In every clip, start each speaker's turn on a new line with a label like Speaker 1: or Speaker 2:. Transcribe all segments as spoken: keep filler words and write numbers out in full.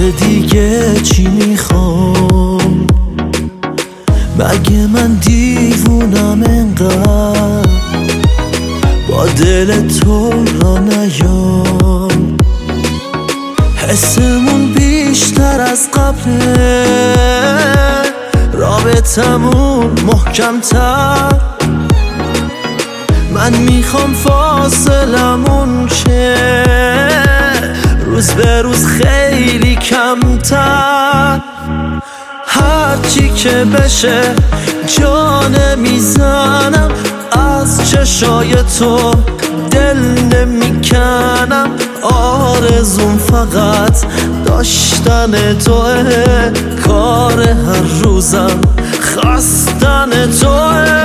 Speaker 1: آخه دیگه چی میخوام؟ مگه من دیوونم انقدر با دل تو را نیام؟ حسمون بیشتر از قبله، رابطمون محکمتر. من میخوام فاصلمون شه روز به روز خیلی کمتر. هرچی که بشه جا نمیزنم، از چشای تو دل نمیکنم. آرزوم فقط داشتن توه، کار هر روزم خواستن توه.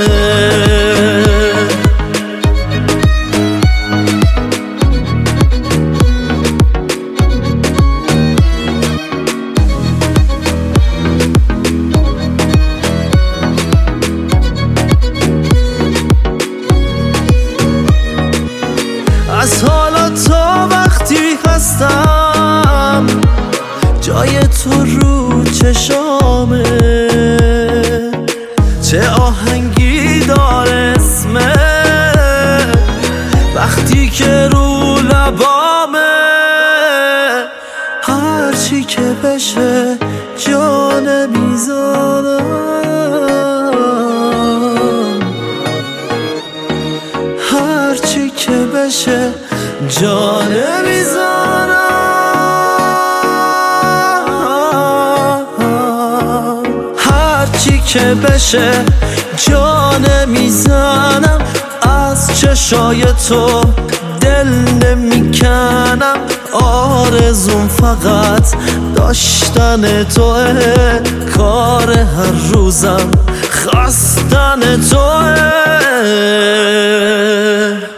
Speaker 1: از حالا تا وقتی هستم جای تو رو چشامه، چه آهنگی داره اسمه وقتی که رو لبامه. هرچی که بشه جا نمیزنم، هرچی که بشه جا نمیزنم، هرچی که بشه جا نمیزنم. از چشای تو دل نمیکنم. آرزوم فقط داشتن توه، کار هر روزم خواستن توه.